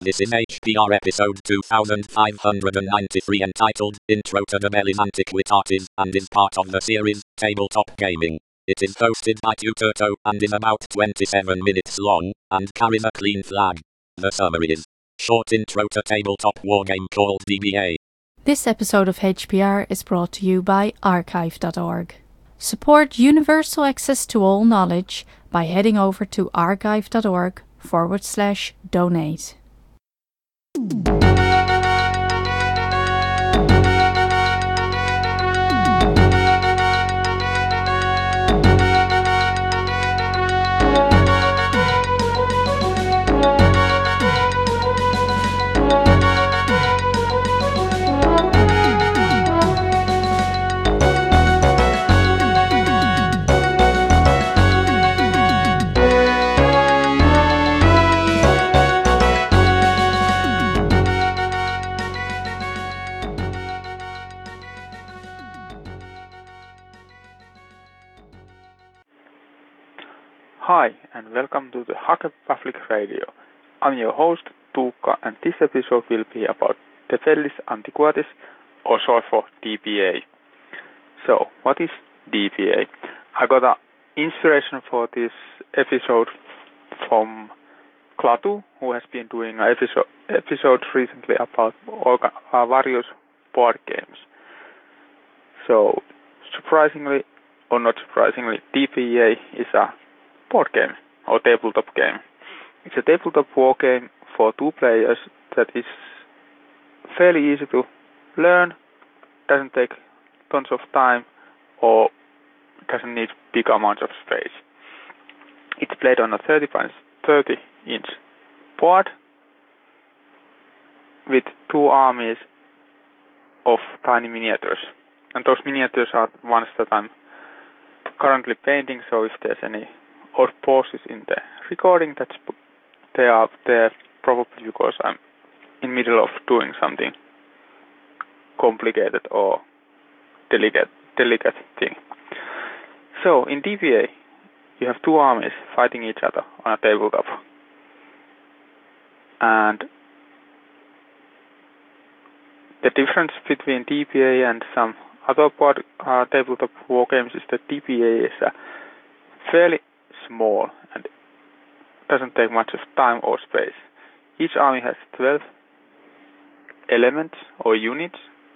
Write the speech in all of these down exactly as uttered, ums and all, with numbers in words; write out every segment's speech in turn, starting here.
This is H P R episode two thousand five hundred ninety-three entitled Intro to the Bellies Antiquitatis and is part of the series Tabletop Gaming. It is hosted by Tuturto and is about twenty-seven minutes long and carries a clean flag. The summary is short intro to tabletop wargame called D B A. This episode of H P R is brought to you by archive dot org. Support universal access to all knowledge by heading over to archive dot org forward slash donate. Hi, and welcome to the Hacker Public Radio. I'm your host, Tuukka, and this episode will be about the Bellies Antiquitatis, or short for D B A. So, what is D B A? I got an inspiration for this episode from Klaatu, who has been doing an episode, episode recently about orga, uh, various board games. So, surprisingly, or not surprisingly, D B A is a board game or tabletop game. It's a tabletop war game for two players that is fairly easy to learn, doesn't take tons of time, or doesn't need big amounts of space. It's played on a thirty by thirty inch board with two armies of tiny miniatures. And those miniatures are ones that I'm currently painting, so if there's any or pauses in the recording, that's they are there probably because I'm in middle of doing something complicated or delicate delicate thing. So in D B A you have two armies fighting each other on a tabletop. And the difference between D B A and some other board uh, tabletop war games is that D B A is a fairly small and doesn't take much of time or space. Each army has twelve elements or units,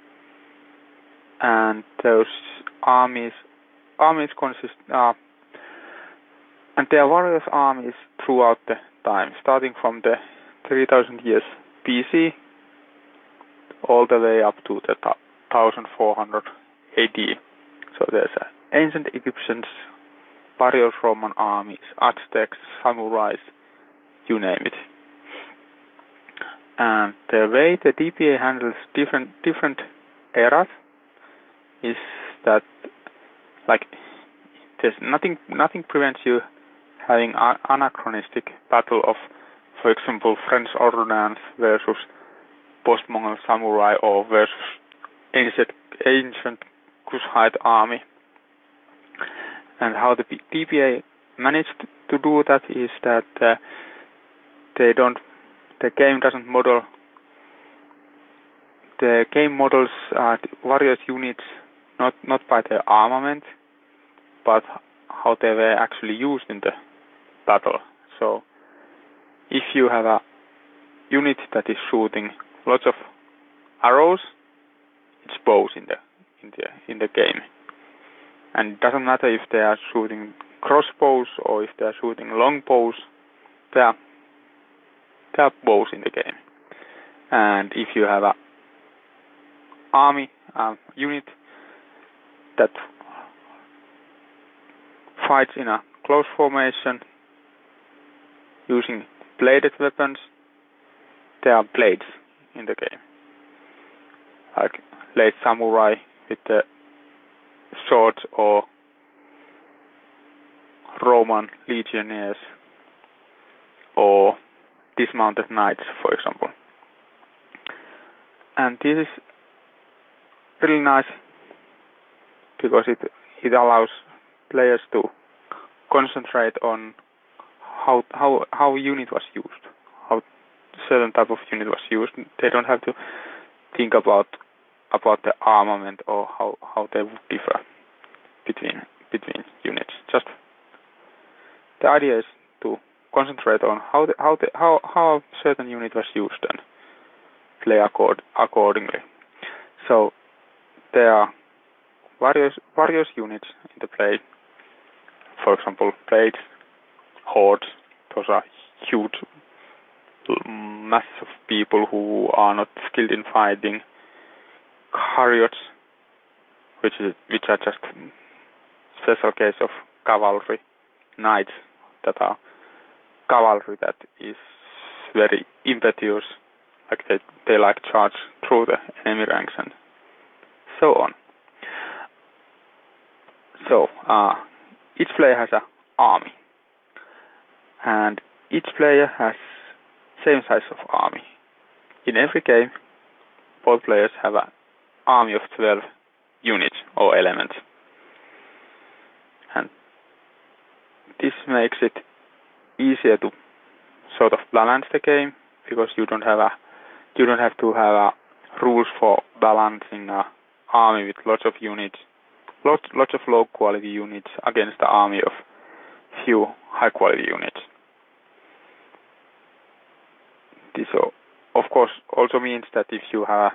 and those armies armies consist uh, and there are various armies throughout the time, starting from the three thousand years B C all the way up to the fourteen hundred A D. So there's uh, ancient Egyptians, various Roman armies, Aztecs, samurais, you name it. And the way the D B A handles different different eras is that, like, there's nothing nothing prevents you having an anachronistic battle of, for example, French ordnance versus post-Mongol samurai or versus ancient ancient Kushite army. And how the D B A managed to do that is that uh, they don't, the game doesn't model, the game models uh, various units not not by their armament, but how they were actually used in the battle. So, if you have a unit that is shooting lots of arrows, it's bows in the in the in the game. And it doesn't matter if they are shooting crossbows or if they are shooting longbows, there are, there are bows in the game. And if you have a army um, unit that fights in a close formation using bladed weapons, there are blades in the game. Like late samurai with the swords or Roman legionnaires or dismounted knights, for example. And this is really nice because it it allows players to concentrate on how how how a unit was used, how certain type of unit was used, they don't have to think about about the armament or how, how they would differ between between units. Just the idea is to concentrate on how the, how the, how how a certain unit was used and play accord accordingly. So there are various various units in the play. For example, blades, hordes. Those are huge masses of people who are not skilled in fighting. Chariots, which is which are just special case of cavalry. Knights that are cavalry that is very impetuous, like they they like charge through the enemy ranks and so on. So uh, each player has an army, and each player has same size of army. In every game, both players have an army of twelve units or elements, and this makes it easier to sort of balance the game because you don't have a you don't have to have a rules for balancing a army with lots of units, lots lots of low quality units against the army of few high quality units. This of course also means that if you have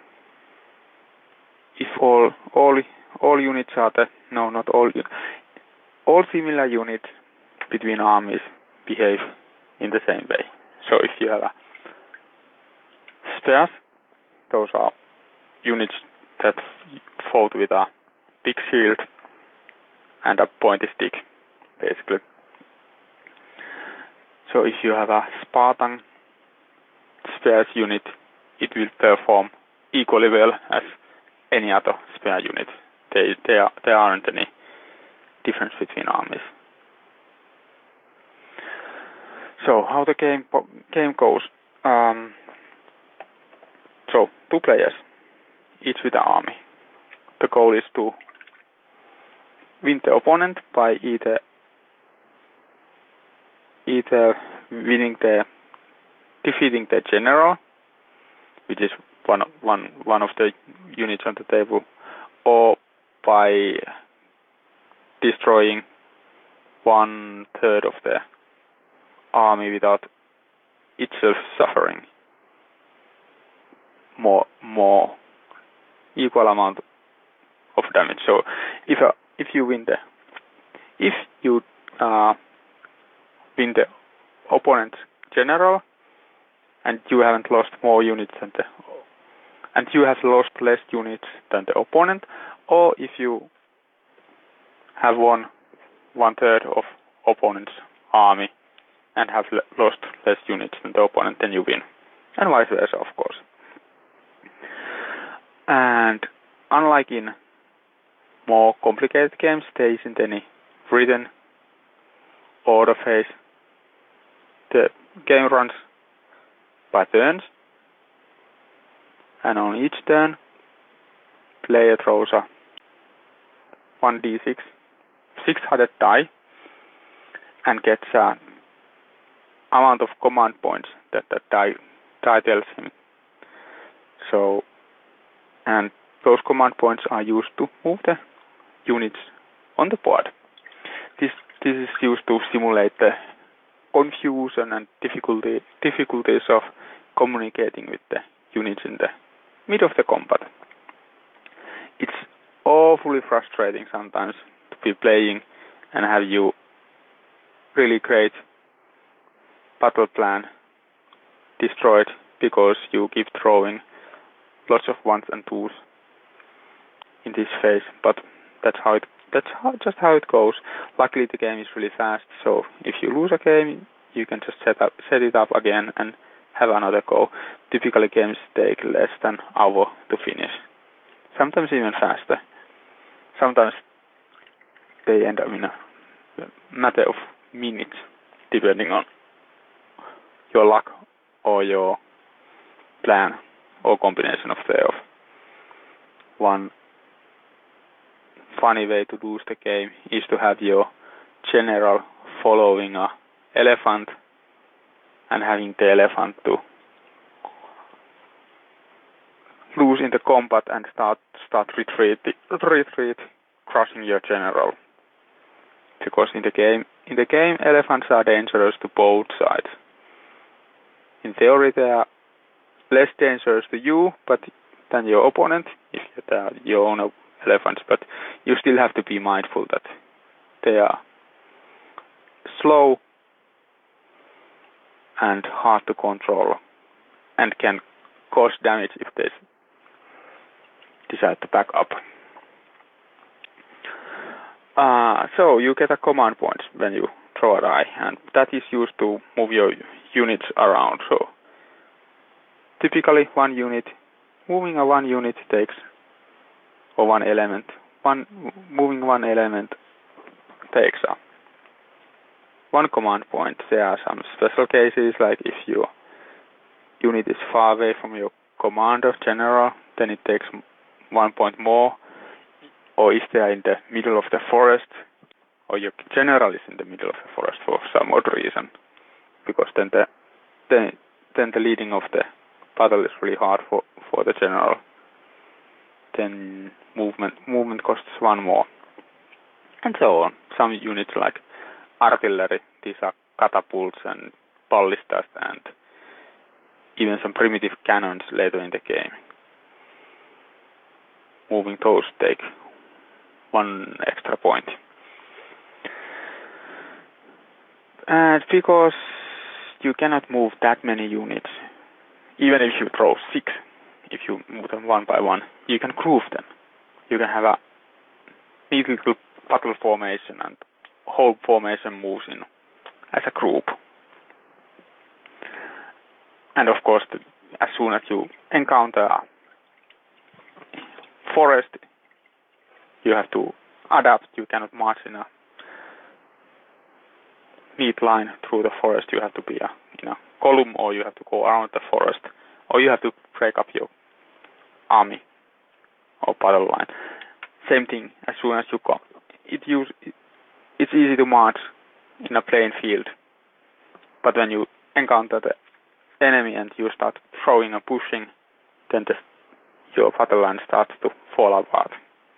if all all all units are the no not all all similar units between armies behave in the same way. So if you have a spears, those are units that fought with a big shield and a pointy stick, basically. So if you have a Spartan spears unit, it will perform equally well as any other spear unit. They, they are, there aren't any difference between armies. So how the game game goes? Um, so two players, each with an army. The goal is to win the opponent by either either winning the defeating the general, which is one one one of the units on the table, or by destroying one third of the army without itself suffering more more equal amount of damage. So if uh, if you win the if you uh, win the opponent's general and you haven't lost more units than the and you have lost less units than the opponent, or if you have won one third of opponent's army and have le- lost less units than the opponent, then you win, and vice versa, of course. And unlike in more complicated games, there isn't any written order phase. The game runs by turns, and on each turn, player throws a one d six six-headed die and gets a amount of command points that the die, die tells him. So, and those command points are used to move the units on the board. This this is used to simulate the confusion and difficulty difficulties of communicating with the units in the mid of the combat. It's awfully frustrating sometimes to be playing and have you really great battle plan destroyed because you keep throwing lots of ones and twos in this phase, but that's how it that's how, just how it goes. Luckily the game is really fast, so if you lose a game you can just set up set it up again and have another go. Typically games take less than an hour to finish, sometimes even faster. Sometimes they end up in a matter of minutes, depending on your luck or your plan or combination of the of. One funny way to lose the game is to have your general following a elephant and having the elephant to losing the combat and start start retreat retreat, crushing your general. Because in the game in the game elephants are dangerous to both sides. In theory they are less dangerous to you but than your opponent if they are your own elephants, but you still have to be mindful that they are slow and hard to control and can cause damage if they decide to back up. Uh, so you get a command point when you throw a die, and that is used to move your units around. So typically one unit, moving a one unit takes, or one element, one moving one element takes a one command point. There are some special cases, like if your unit is far away from your commander general, then it takes one point more. Or if they are in the middle of the forest, or your general is in the middle of the forest for some odd reason, because then the then, then the leading of the battle is really hard for, for the general. Then movement movement costs one more, and so on. Some units like artillery, these are catapults and ballistas and even some primitive cannons later in the game. Moving those take one extra point. And because you cannot move that many units, even if you throw six, if you move them one by one, you can group them. You can have a neat little battle formation, and whole formation moves in as a group. And of course, the, as soon as you encounter a forest, you have to adapt. You cannot march in a neat line through the forest. You have to be a, in a column, or you have to go around the forest, or you have to break up your army or battle line. Same thing, as soon as you come. It use, it's easy to march in a plain field, but when you encounter the enemy and you start throwing and pushing, then the, your battle line starts to fall apart.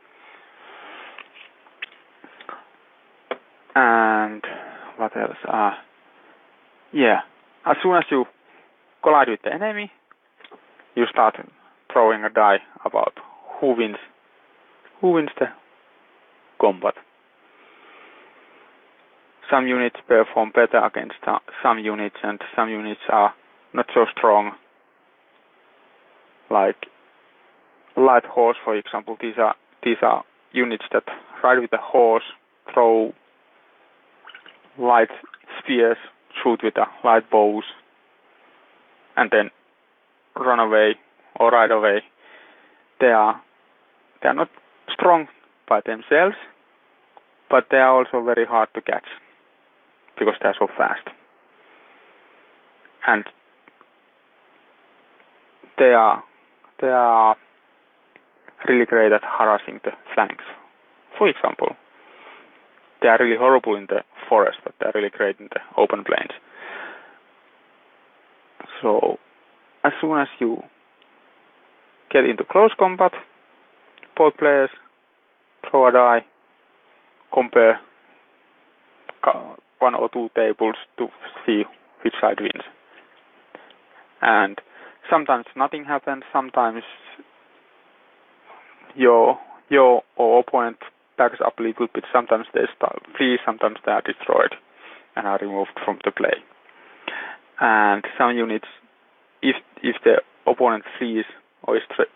And what else? Uh, yeah, as soon as you collide with the enemy, you start throwing a die about who wins, who wins the combat. Some units perform better against uh, some units, and some units are not so strong. Like light horse, for example, these are these are units that ride with a horse, throw light spears, shoot with a light bows, and then run away or ride away. They are they are not strong by themselves, but they are also very hard to catch because they are so fast. And they are they are really great at harassing the flanks. For example, they are really horrible in the forest, but they are really great in the open plains. So, as soon as you get into close combat, both players throw a die, compare one or two tables to see which side wins. And sometimes nothing happens, sometimes your your or opponent backs up a little bit, sometimes they start free, sometimes they are destroyed and are removed from the play. And some units, if if the opponent flees or is tra-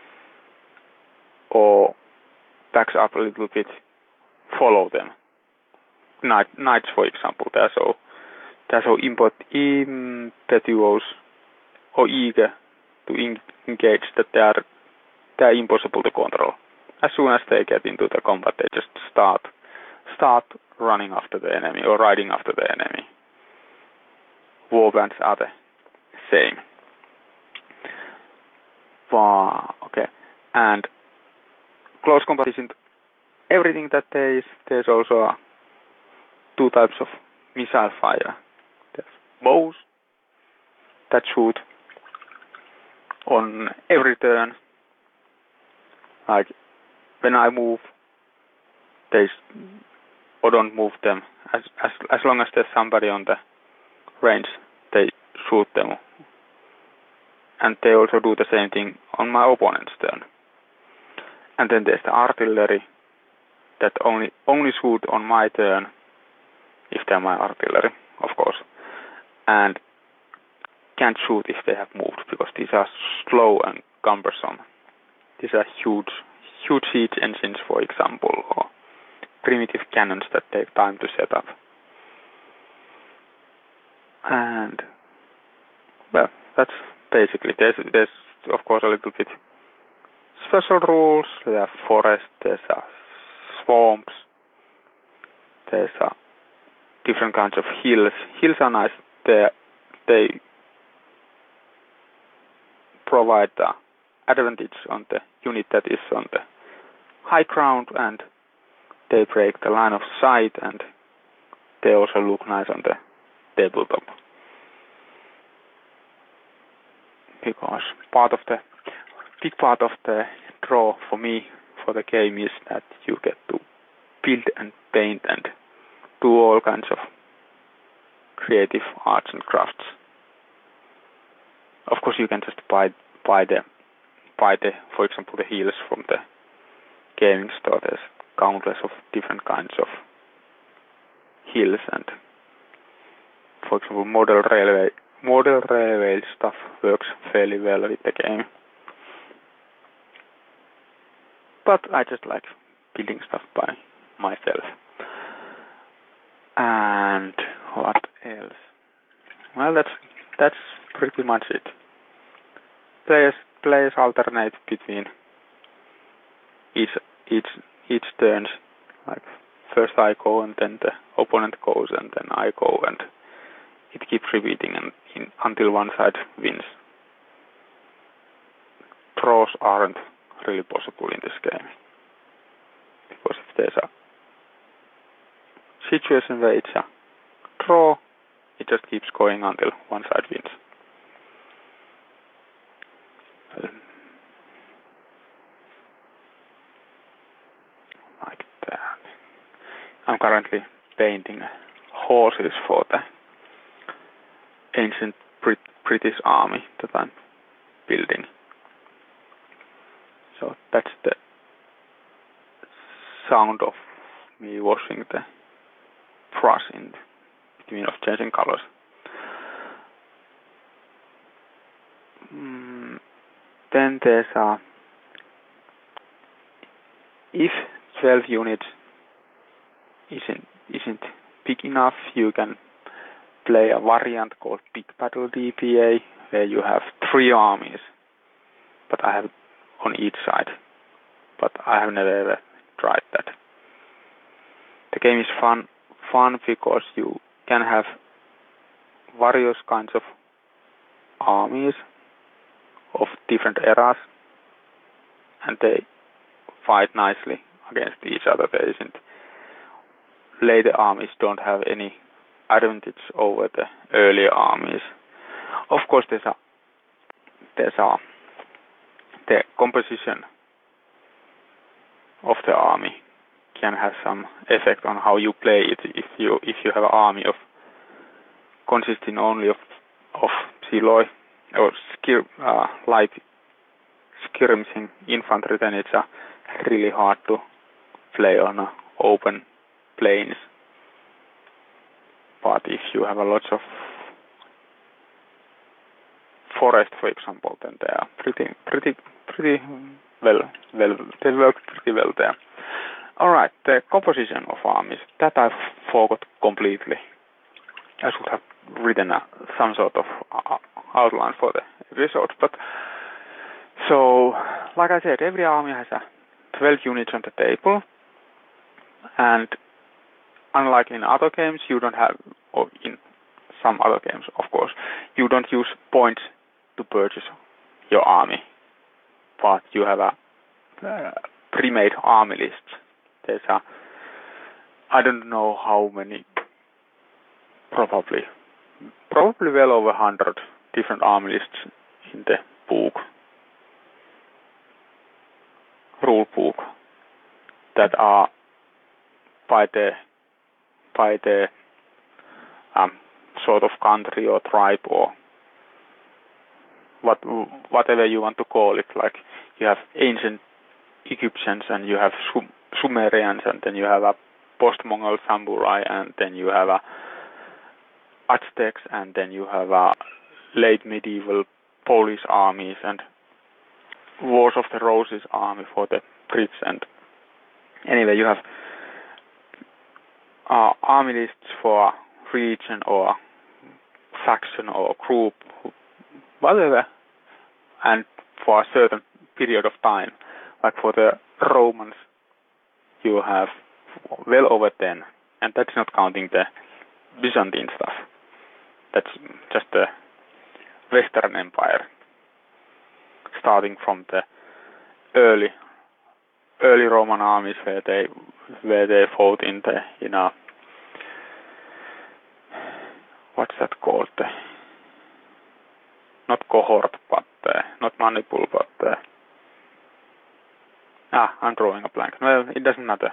or backs up a little bit, follow them. Knight, knights, for example, they are so they are so impetuous or eager to in- engage that they are they are impossible to control. As soon as they get into the combat, they just start start running after the enemy or riding after the enemy. Warbands are the same. Wow, okay. And close combat isn't everything that there is. There's also uh, two types of missile fire. There's bows that shoot on every turn, Like when I move, they or don't move them. As as as long as there's somebody on the range, they shoot them. And they also do the same thing on my opponent's turn. And then there's the artillery that only only shoot on my turn if they're my artillery, of course. And can't shoot if they have moved because these are slow and cumbersome. These are huge, huge siege engines, for example, or primitive cannons that take time to set up. And well, that's basically. There's, there's of course a little bit special rules. There are forests, there's uh, swamps, there's uh, different kinds of hills. Hills are nice. They they provide the advantage on the unit that is on the high ground, and they break the line of sight, and they also look nice on the tabletop. Because part of the big part of the draw for me for the game is that you get to build and paint and do all kinds of creative arts and crafts. Of course, you can just buy buy the buy the, for example, the heels from the gaming store. There's countless of different kinds of heels, and for example, model railway model railway stuff works fairly well with the game. But I just like building stuff by myself. And what else? Well, that's that's pretty much it. Players players alternate between each each each turns. Like first I go, and then the opponent goes, and then I go, and it keeps repeating and in, until one side wins. Draws aren't really possible in this game, because if there's a situation where it's a draw, it just keeps going until one side wins. Like that. I'm currently painting horses for the ancient Brit British army that I'm building. So that's the sound of me washing the brush in between of changing colors. Mm, then there's a if twelve units isn't isn't big enough, you can play a variant called Big Battle D P A, where you have three armies, but I have on each side. But I have never ever tried that. The game is fun, fun because you can have various kinds of armies of different eras, and they fight nicely against each other. There isn't later armies don't have any advantage over the earlier armies. Of course, there's a there's a the composition of the army can have some effect on how you play it. If you if you have an army of consisting only of of Psiloi or skir, uh, light skirmishing infantry, then it's uh, really hard to play on uh, open plains. But if you have a lot of forest, for example, then they are pretty, pretty, pretty well, well, they work pretty well there. All right, the composition of armies, that I forgot completely. I should have written a, some sort of uh, outline for the episode. But so, like I said, every army has a twelve units on the table, and unlike in other games, you don't have, or in some other games, of course, you don't use points to purchase your army, but you have a uh, pre-made army list. There's a, I don't know how many, probably, probably well over a hundred different army lists in the book. rule book that are by the by the um, sort of country or tribe or what whatever you want to call it. Like you have ancient Egyptians and you have Sum- Sumerians and then you have a post-Mongol samurai and then you have a Aztecs and then you have a late medieval Polish armies and Wars of the Roses army for the Brits. And anyway, you have uh, army lists for region or faction or group, whatever, and for a certain period of time. Like for the Romans, you have well over ten, and that's not counting the Byzantine stuff. That's just the Western Empire, starting from the early early Roman armies where they where they fought in the you know what's that called? The, not cohort, but uh, not manipul, but uh, ah, I'm drawing a blank. Well, it doesn't matter.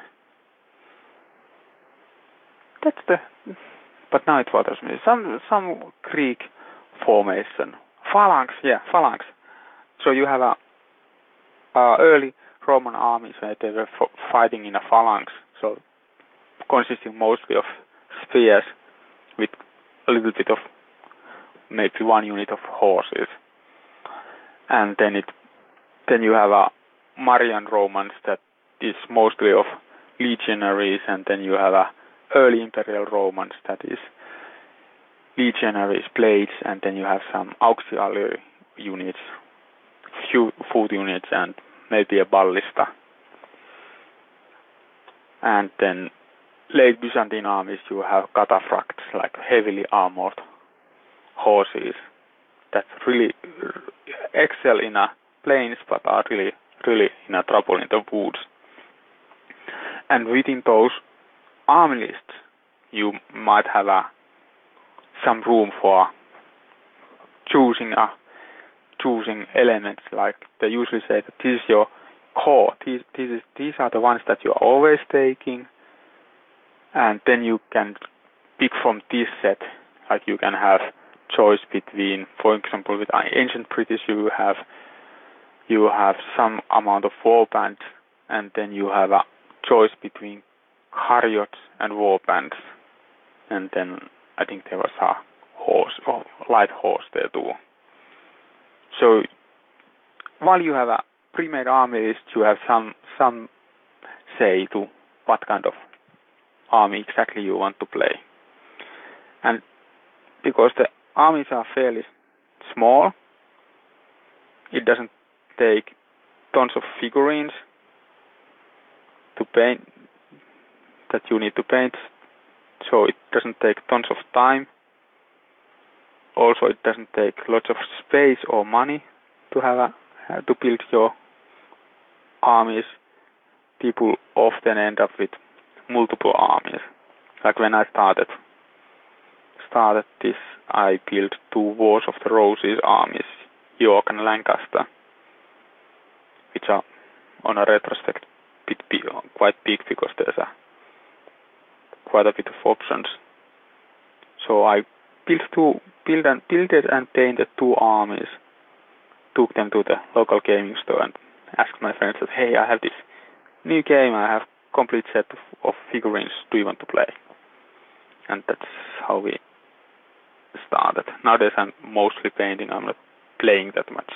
That's the. But now it bothers me. Some some Greek formation, phalanx. Yeah, phalanx. So you have a, a early Roman armies where they were f- fighting in a phalanx. So consisting mostly of spears with a little bit of maybe one unit of horses, and then it then you have a Marian Romans that is mostly of legionaries, and then you have a early Imperial Romans that is legionaries, blades, and then you have some auxiliary units, few foot units, and maybe a ballista. And then late Byzantine armies, you have cataphracts, like heavily armored horses that really excel in a plains, but are really, really in a trouble in the woods. And within those army lists, you might have a, some room for choosing a choosing elements. Like they usually say that this is your core. These these is, these are the ones that you are always taking, and then you can pick from this set. Like you can have choice between, for example, with ancient British, you have you have some amount of warbands, and then you have a choice between chariots and warbands, and then I think there was a horse or light horse there too. So while you have a pre-made army list, you have some some say to what kind of army exactly you want to play. And because the armies are fairly small, it doesn't take tons of figurines to paint that you need to paint, so it doesn't take tons of time. Also, it doesn't take lots of space or money to have a, to build your armies. People often end up with multiple armies. Like when I started started this, I built two Wars of the Roses armies, York and Lancaster, which are on a retrospect bit big, quite big because there's a quite a bit of options. So I built two, built and built and painted two armies, took them to the local gaming store and asked my friends that, hey, I have this new game, I have complete set of, of figurines, do you want to play? And that's how we started. Nowadays I'm mostly painting, I'm not playing that much.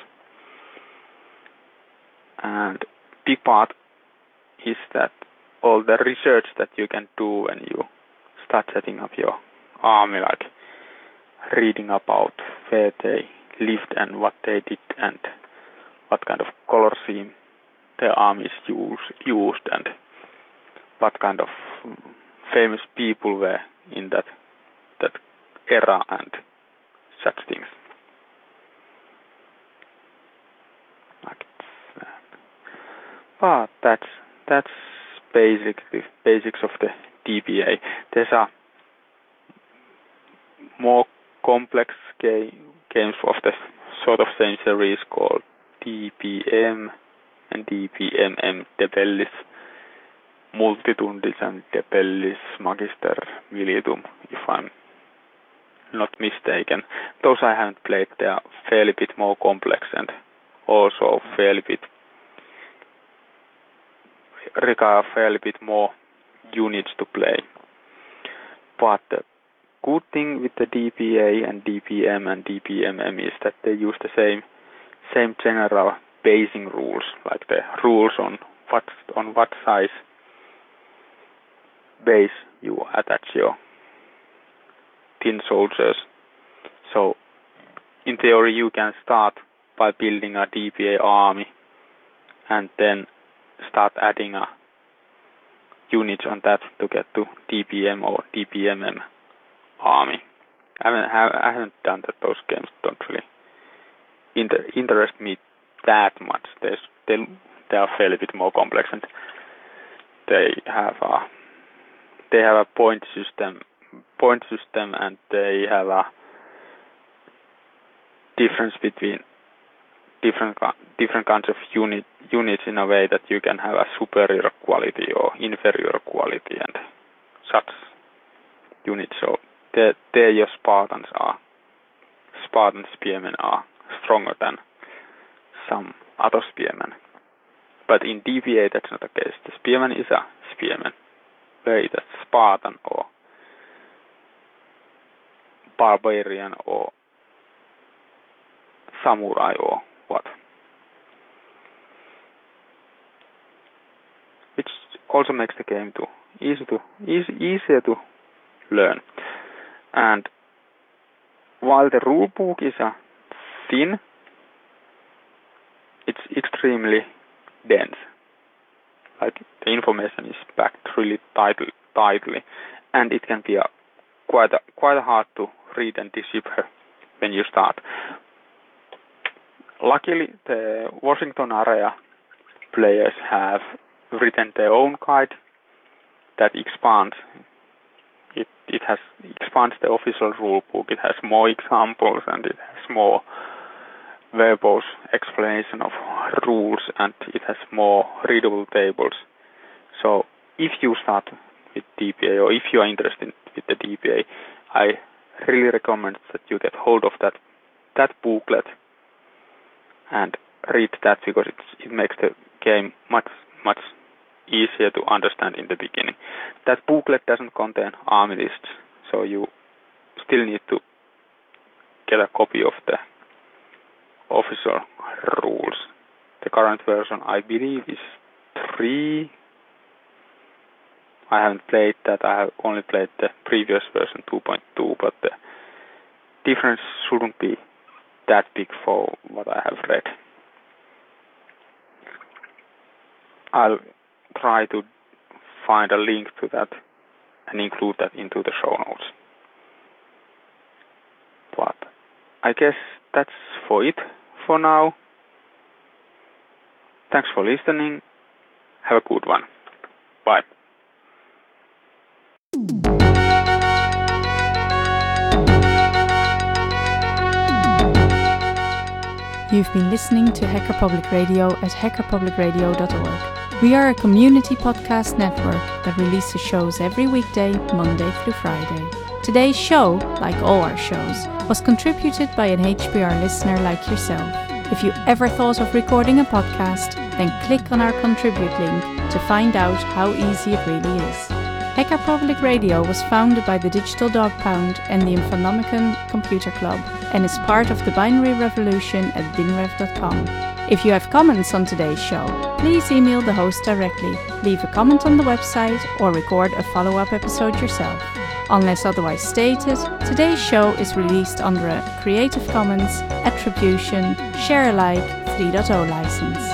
And big part is that all the research that you can do when you start setting up your army, like reading about where they lived and what they did and what kind of color scheme their armies use, used and what kind of famous people were in that that era and such things. Like that. But that's that's basic the basics of the D B A. There's a more complex game games of the sort of same series called D B M, and D P M M, Debellis Multitundis and Debellis Magister Militum, if I'm not mistaken. Those I haven't played. They are fairly bit more complex and also fairly bit require fairly bit more units to play. But the good thing with the D P A and D P M and D P M M is that they use the same same general basing rules, like the rules on what on what size base you attach your tin soldiers. So in theory you can start by building a D P A army and then start adding a units on that to get to D P M or D P M M army. I haven't, I haven't done that. Those games don't really inter- interest me that much. They they they are fairly bit more complex and they have a they have a point system point system and they have a difference between different different kinds of unit units in a way that you can have a superior quality or inferior quality and such units. So there, there your Spartans are Spartan spearmen are stronger than some other spearmen. But in D P A that's not the case. The spearman is a spearman, whether it's a Spartan or barbarian or samurai or what. Which also makes the game too easy to easy, easier to learn. And while the rulebook is a thin, it's extremely dense. Like the information is packed really tightly, tightly, and it can be a quite a, quite hard to read and decipher when you start. Luckily, the Washington area players have written their own guide that expands. It it has expands the official rulebook. It has more examples and it has more verbose explanation of rules and it has more readable tables. So if you start with D P A or if you are interested with the D P A, I really recommend that you get hold of that that booklet and read that because it's, it makes the game much much easier to understand in the beginning. That booklet doesn't contain army lists, so you still need to get a copy of the official rules. The current version, I believe, is three. I haven't played that. I have only played the previous version, two point two, but the difference shouldn't be that big for what I have read. I'll try to find a link to that and include that into the show notes. But I guess that's for it for now. Thanks for listening. Have a good one. Bye. You've been listening to Hacker Public Radio at hacker public radio dot org. We are a community podcast network that releases shows every weekday, Monday through Friday. Today's show, like all our shows, was contributed by an H P R listener like yourself. If you ever thought of recording a podcast, then click on our contribute link to find out how easy it really is. Hacker Public Radio was founded by the Digital Dog Pound and the Infonomicon Computer Club and is part of the binary revolution at binrev dot com. If you have comments on today's show, please email the host directly, leave a comment on the website, or record a follow-up episode yourself. Unless otherwise stated, today's show is released under a Creative Commons Attribution Share Alike three point oh license.